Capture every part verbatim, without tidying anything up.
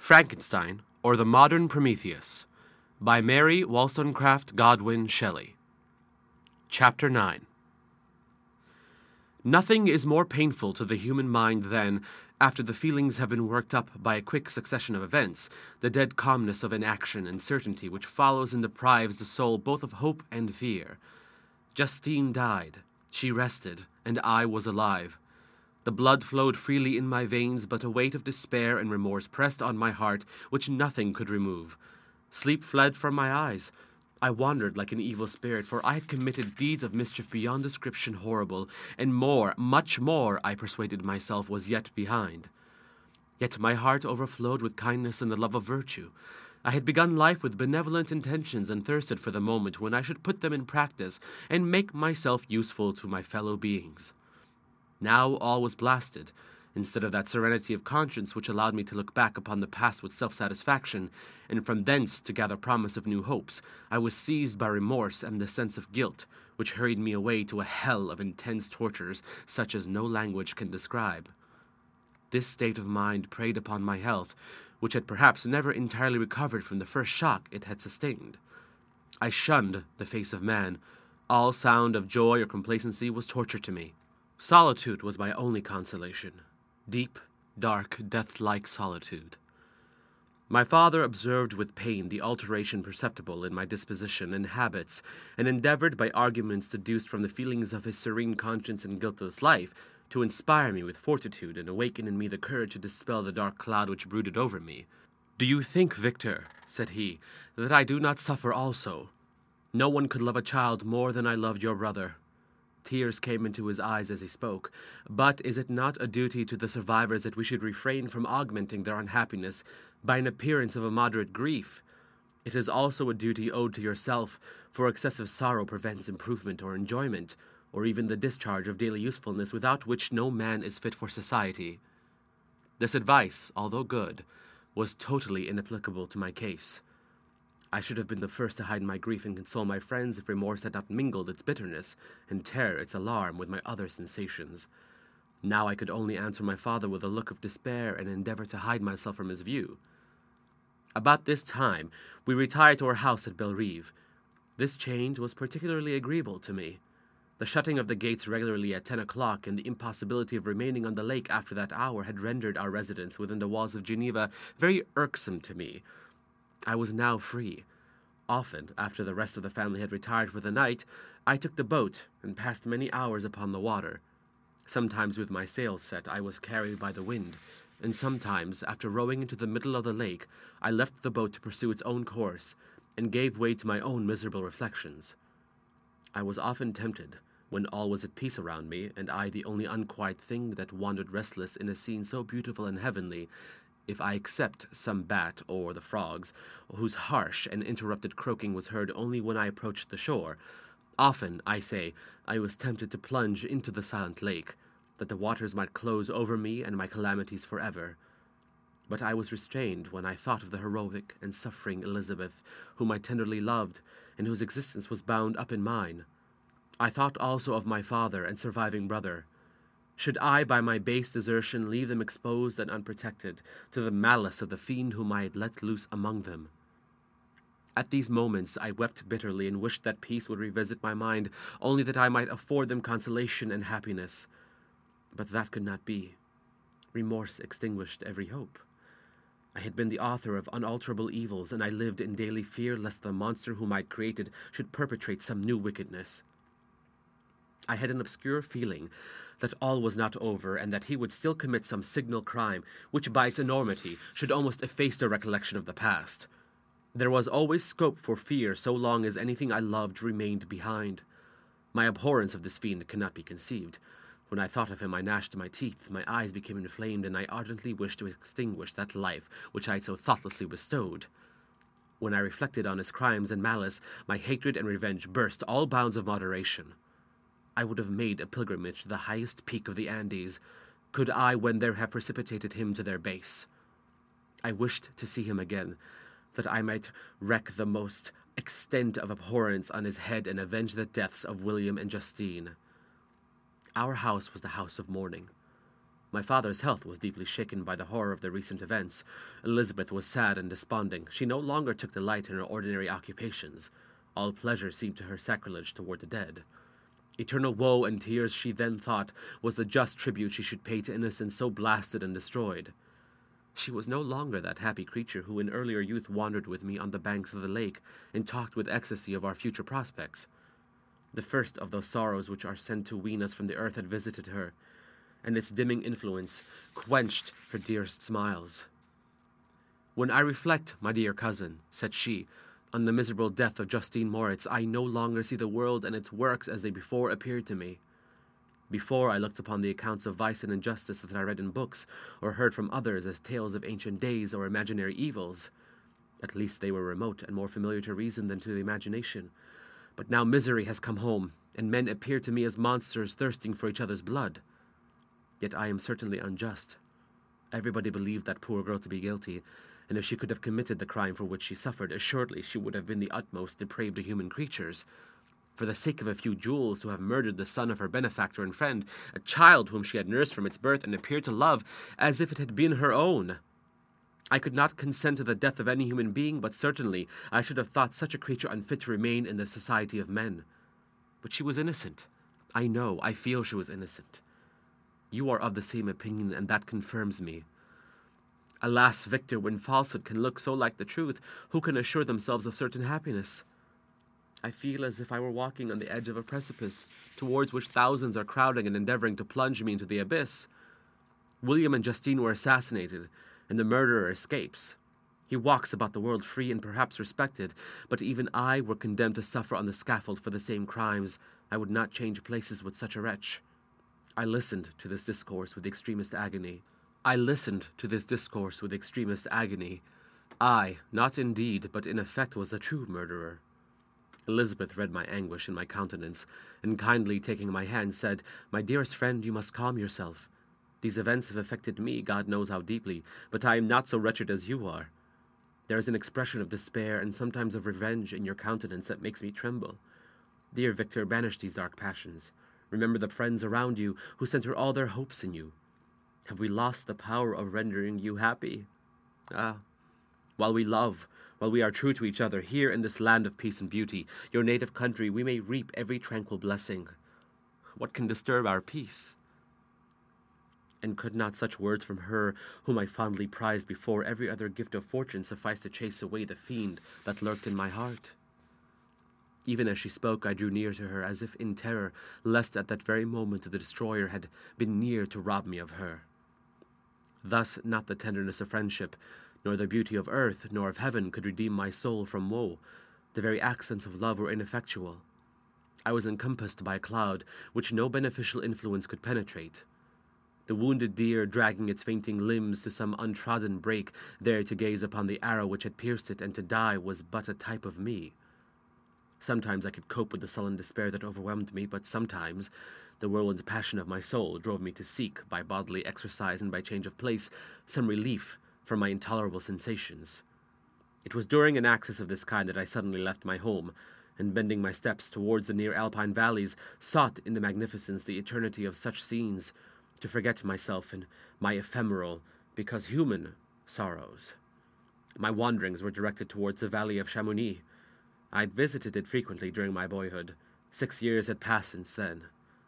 Frankenstein, or the Modern Prometheus, by Mary Wollstonecraft Godwin Shelley. Chapter nine. Nothing is more painful to the human mind than, after the feelings have been worked up by a quick succession of events, the dead calmness of inaction and certainty which follows and deprives the soul both of hope and fear. Justine died, she rested, and I was alive. The blood flowed freely in my veins, but a weight of despair and remorse pressed on my heart which nothing could remove. Sleep fled from my eyes. I wandered like an evil spirit, for I had committed deeds of mischief beyond description horrible, and more, much more, I persuaded myself, was yet behind. Yet my heart overflowed with kindness and the love of virtue. I had begun life with benevolent intentions and thirsted for the moment when I should put them in practice and make myself useful to my fellow beings. Now all was blasted. Instead of that serenity of conscience which allowed me to look back upon the past with self-satisfaction, and from thence to gather promise of new hopes, I was seized by remorse and the sense of guilt, which hurried me away to a hell of intense tortures such as no language can describe. This state of mind preyed upon my health, which had perhaps never entirely recovered from the first shock it had sustained. I shunned the face of man. All sound of joy or complacency was torture to me. Solitude was my only consolation. Deep, dark, death-like solitude. My father observed with pain the alteration perceptible in my disposition and habits, and endeavored by arguments deduced from the feelings of his serene conscience and guiltless life to inspire me with fortitude and awaken in me the courage to dispel the dark cloud which brooded over me. "Do you think, Victor," said he, "that I do not suffer also? No one could love a child more than I loved your brother." Tears came into his eyes as he spoke. "But is it not a duty to the survivors that we should refrain from augmenting their unhappiness by an appearance of a moderate grief? It is also a duty owed to yourself, for excessive sorrow prevents improvement or enjoyment, or even the discharge of daily usefulness, without which no man is fit for society." This advice, although good, was totally inapplicable to my case. I should have been the first to hide my grief and console my friends if remorse had not mingled its bitterness and terror its alarm with my other sensations. Now I could only answer my father with a look of despair and endeavor to hide myself from his view. About this time we retired to our house at Bellerive. This change was particularly agreeable to me. The shutting of the gates regularly at ten o'clock and the impossibility of remaining on the lake after that hour had rendered our residence within the walls of Geneva very irksome to me. I was now free. Often, after the rest of the family had retired for the night, I took the boat and passed many hours upon the water. Sometimes with my sails set I was carried by the wind, and sometimes, after rowing into the middle of the lake, I left the boat to pursue its own course, and gave way to my own miserable reflections. I was often tempted, when all was at peace around me, and I the only unquiet thing that wandered restless in a scene so beautiful and heavenly, if I except some bat or the frogs, whose harsh and interrupted croaking was heard only when I approached the shore, often, I say, I was tempted to plunge into the silent lake, that the waters might close over me and my calamities forever. But I was restrained when I thought of the heroic and suffering Elizabeth, whom I tenderly loved, and whose existence was bound up in mine. I thought also of my father and surviving brother. Should I, by my base desertion, leave them exposed and unprotected to the malice of the fiend whom I had let loose among them? At these moments I wept bitterly and wished that peace would revisit my mind, only that I might afford them consolation and happiness. But that could not be. Remorse extinguished every hope. I had been the author of unalterable evils, and I lived in daily fear lest the monster whom I had created should perpetrate some new wickedness. I had an obscure feeling that all was not over, and that he would still commit some signal crime, which by its enormity should almost efface the recollection of the past. There was always scope for fear so long as anything I loved remained behind. My abhorrence of this fiend cannot be conceived. When I thought of him I gnashed my teeth, my eyes became inflamed, and I ardently wished to extinguish that life which I had so thoughtlessly bestowed. When I reflected on his crimes and malice, my hatred and revenge burst all bounds of moderation. I would have made a pilgrimage to the highest peak of the Andes, could I when there have precipitated him to their base. I wished to see him again, that I might wreak the most extent of abhorrence on his head and avenge the deaths of William and Justine. Our house was the house of mourning. My father's health was deeply shaken by the horror of the recent events. Elizabeth was sad and desponding. She no longer took delight in her ordinary occupations. All pleasure seemed to her sacrilege toward the dead. Eternal woe and tears, she then thought, was the just tribute she should pay to innocence so blasted and destroyed. She was no longer that happy creature who in earlier youth wandered with me on the banks of the lake and talked with ecstasy of our future prospects. The first of those sorrows which are sent to wean us from the earth had visited her, and its dimming influence quenched her dearest smiles. "When I reflect, my dear cousin," said she, "on the miserable death of Justine Moritz, I no longer see the world and its works as they before appeared to me. Before I looked upon the accounts of vice and injustice that I read in books, or heard from others as tales of ancient days or imaginary evils. At least they were remote and more familiar to reason than to the imagination. But now misery has come home, and men appear to me as monsters thirsting for each other's blood. Yet I am certainly unjust. Everybody believed that poor girl to be guilty, and if she could have committed the crime for which she suffered, assuredly she would have been the utmost depraved of human creatures. For the sake of a few jewels, to have murdered the son of her benefactor and friend, a child whom she had nursed from its birth and appeared to love as if it had been her own. I could not consent to the death of any human being, but certainly I should have thought such a creature unfit to remain in the society of men. But she was innocent. I know, I feel she was innocent. You are of the same opinion, and that confirms me. Alas, Victor, when falsehood can look so like the truth, who can assure themselves of certain happiness? I feel as if I were walking on the edge of a precipice, towards which thousands are crowding and endeavoring to plunge me into the abyss. William and Justine were assassinated, and the murderer escapes. He walks about the world free and perhaps respected, but even I were condemned to suffer on the scaffold for the same crimes. I would not change places with such a wretch. I listened to this discourse with extremest agony. I listened to this discourse with extremest agony. I, not in deed, but in effect, was a true murderer. Elizabeth read my anguish in my countenance, and kindly taking my hand, said, "My dearest friend, you must calm yourself. These events have affected me, God knows how deeply, but I am not so wretched as you are. There is an expression of despair and sometimes of revenge in your countenance that makes me tremble. Dear Victor, banish these dark passions. Remember the friends around you who center all their hopes in you. Have we lost the power of rendering you happy? Ah, while we love, while we are true to each other, here in this land of peace and beauty, your native country, we may reap every tranquil blessing. What can disturb our peace?" And could not such words from her, whom I fondly prized before every other gift of fortune, suffice to chase away the fiend that lurked in my heart? Even as she spoke, I drew near to her, as if in terror, lest at that very moment the destroyer had been near to rob me of her. Thus not the tenderness of friendship, nor the beauty of earth, nor of heaven could redeem my soul from woe. The very accents of love were ineffectual. I was encompassed by a cloud which no beneficial influence could penetrate. The wounded deer, dragging its fainting limbs to some untrodden brake, there to gaze upon the arrow which had pierced it and to die, was but a type of me. Sometimes I could cope with the sullen despair that overwhelmed me, but sometimes the whirlwind passion of my soul drove me to seek, by bodily exercise and by change of place, some relief from my intolerable sensations. It was during an access of this kind that I suddenly left my home, and bending my steps towards the near alpine valleys, sought in the magnificence, the eternity of such scenes, to forget myself and my ephemeral, because human, sorrows. My wanderings were directed towards the valley of Chamonix. I had visited it frequently during my boyhood. Six years had passed since then.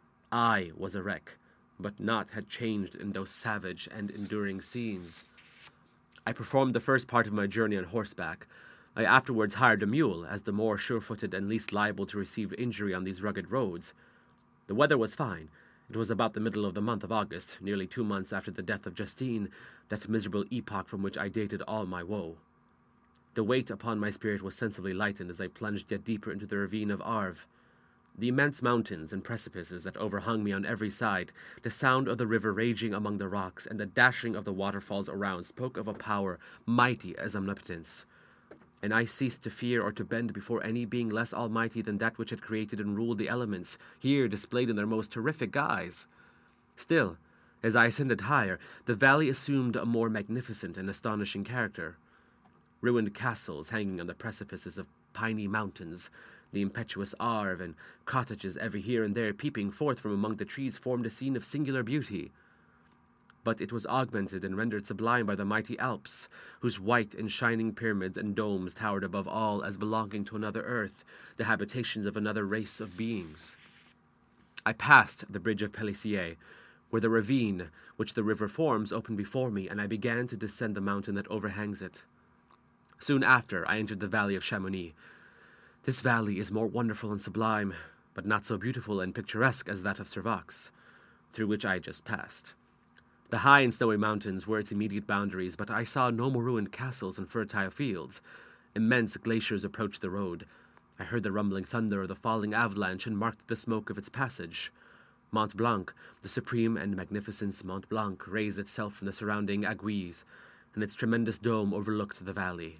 I was a wreck, but naught had changed in those savage and enduring scenes. I performed the first part of my journey on horseback. I afterwards hired a mule, as the more sure-footed and least liable to receive injury on these rugged roads. The weather was fine. It was about the middle of the month of August, nearly two months after the death of Justine, that miserable epoch from which I dated all my woe. The weight upon my spirit was sensibly lightened as I plunged yet deeper into the ravine of Arve. The immense mountains and precipices that overhung me on every side, the sound of the river raging among the rocks, and the dashing of the waterfalls around spoke of a power mighty as omnipotence. And I ceased to fear or to bend before any being less almighty than that which had created and ruled the elements, here displayed in their most terrific guise. Still, as I ascended higher, the valley assumed a more magnificent and astonishing character. Ruined castles hanging on the precipices of piny mountains, the impetuous Arve, and cottages every here and there peeping forth from among the trees, formed a scene of singular beauty. but it was augmented and rendered sublime by the mighty Alps, whose white and shining pyramids and domes towered above all as belonging to another earth, the habitations of another race of beings. I passed the bridge of Pélissier, where the ravine which the river forms opened before me, and I began to descend the mountain that overhangs it. Soon after, I entered the valley of Chamonix. This valley is more wonderful and sublime, but not so beautiful and picturesque as that of Servox, through which I had just passed. The high and snowy mountains were its immediate boundaries, but I saw no more ruined castles and fertile fields. Immense glaciers approached the road. I heard the rumbling thunder of the falling avalanche and marked the smoke of its passage. Mont Blanc, the supreme and magnificent Mont Blanc, raised itself from the surrounding aiguilles, and its tremendous dome overlooked the valley.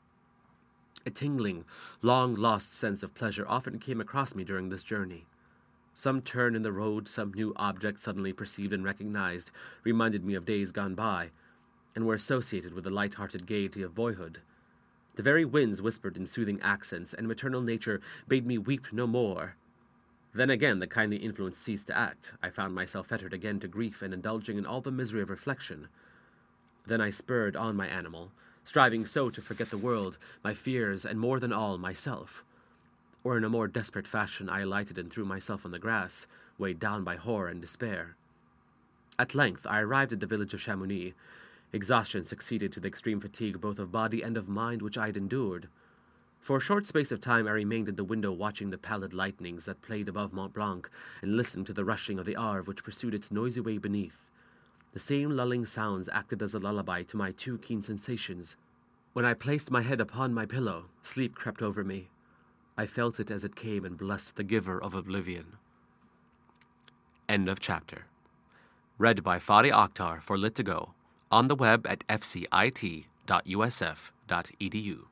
A tingling, long-lost sense of pleasure often came across me during this journey. Some turn in the road, some new object suddenly perceived and recognized, reminded me of days gone by, and were associated with the light-hearted gaiety of boyhood. The very winds whispered in soothing accents, and maternal nature bade me weep no more. Then again the kindly influence ceased to act. I found myself fettered again to grief and indulging in all the misery of reflection. Then I spurred on my animal, striving so to forget the world, my fears, and more than all, myself. Or in a more desperate fashion I alighted and threw myself on the grass, weighed down by horror and despair. At length I arrived at the village of Chamonix. Exhaustion succeeded to the extreme fatigue both of body and of mind which I had endured. For a short space of time I remained at the window watching the pallid lightnings that played above Mont Blanc, and listening to the rushing of the Arve which pursued its noisy way beneath. The same lulling sounds acted as a lullaby to my too keen sensations. When I placed my head upon my pillow, sleep crept over me. I felt it as it came and blessed the giver of oblivion. End of chapter. Read by Fadi Akhtar for Lit to Go, on the web at f c i t dot u s f dot e d u.